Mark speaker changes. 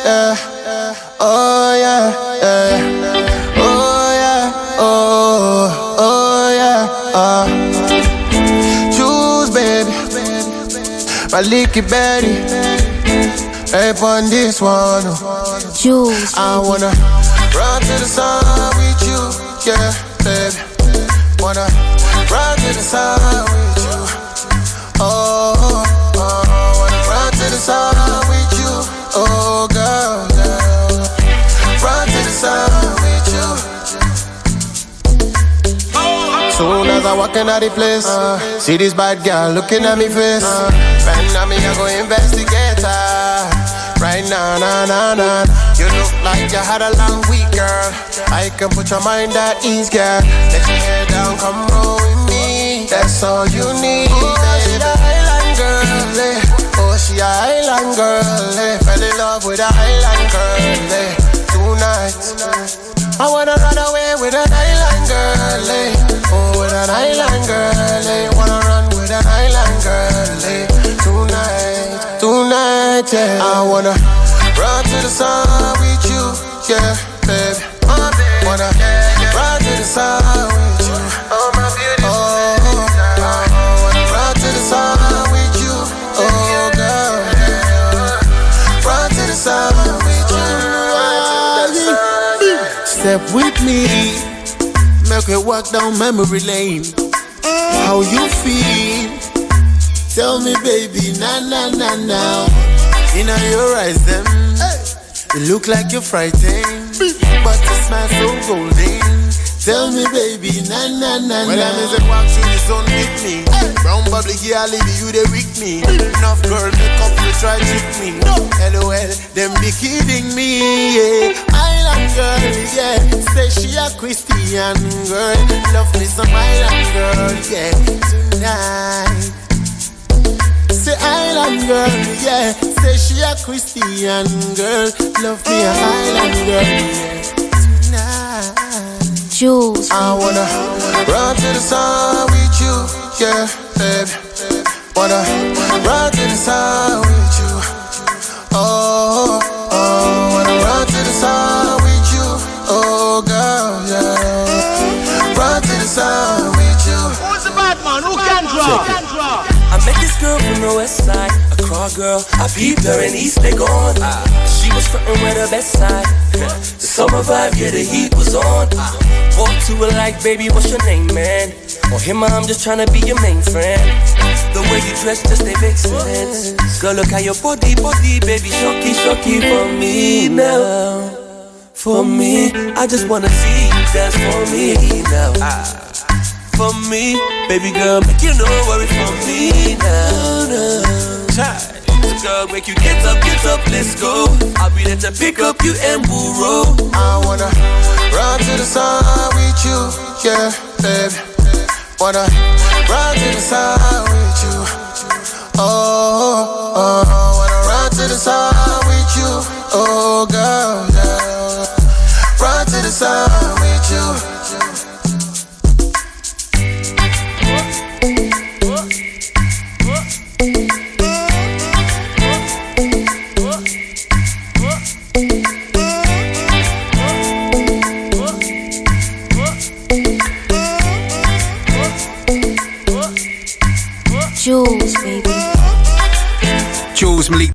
Speaker 1: yeah. Oh yeah, yeah. Oh yeah, oh yeah. Choose, baby. My leaky Betty. Hey, on this one.
Speaker 2: Jules.
Speaker 1: I wanna run to the sun with you, yeah, baby. Wanna run to the sun with you. Oh, wanna run to the sun with you. Oh, girl, yeah. Run to the sun with you. Soon as I walk in out the place, see this bad girl looking at me face. Right now me I go investigate her. Right now, nah. You look like you had a long week, girl. I can put your mind at ease, girl. Let your hair down, come roll with me. That's all you need. Oh, she a Highland girl, eh. Oh, she a Highland girl, eh. Fell in love with a Highland girl, eh. Tonight, I wanna run away with an Highland girl, eh. Oh, with an Highland girl, eh. Wanna run with an Highland girl, eh. Tonight, yeah. I wanna run to the sun with you, yeah, baby. Wanna run to the sun with you. Oh, my beauty. Oh, wanna run to the sun with you. Oh, girl, yeah. Run to the sun with you.
Speaker 3: Step with me, make we walk down memory lane. How you feel? Tell me, baby, nah. In your eyes, them, you look like you're frightened, but you smile so golden. Tell me, baby, nah. Well, I mean, they walk through the zone with me. Brown bubbly girl, lady, you they with me. Enough girl, make up to try trick me. LOL, them be kidding me, yeah. Island girl, yeah. Say she a Christian girl. Love me some island girl, yeah. Tonight. Say island girl, yeah. Say she a Christian girl. Love me a island girl, yeah. Tonight.
Speaker 2: Jules.
Speaker 1: I wanna run to the sun with you, yeah, baby. Wanna run to the sun with you. Oh, wanna run to the sun with you. Oh, girl, yeah. Run to the sun with you.
Speaker 4: Who's the bad man? Who can draw?
Speaker 5: I met this girl from the west side, a craw girl. I peeped her in East Legon. She was frontin' with her best side. The summer vibe, yeah, the heat was on. Walked to her like, baby, what's your name, man? Or him, I'm just tryna be your main friend. The way you dress just ain't make sense. Girl, look how your body, baby, shocky for me now. For me, I just wanna see you dance for me now. For me, baby girl, make you no worry for me now. Child, girl, make you get up, let's go. I'll be there to pick up you and Buro.
Speaker 1: I wanna run to the sun with you, yeah, baby. Wanna run to the sun with you. Oh, wanna run to the sun with you. Oh, girl, yeah. Run to the sun with you.